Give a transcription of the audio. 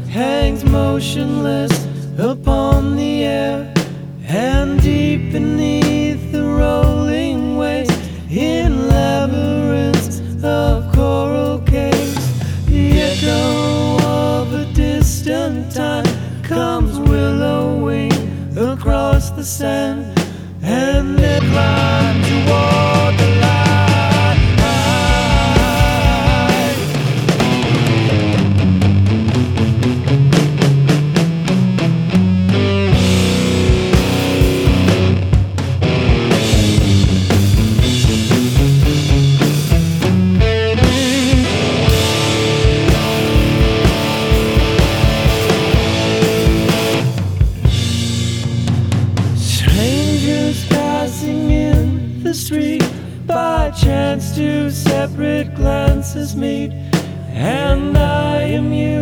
hangs motionless upon the air, and deep beneath the rolling waves, in labyrinths of coral caves, the echo of a distant time comes willowing across the sand, and they climb toward the light. Passing in the street, by chance two separate glances meet, and I am you.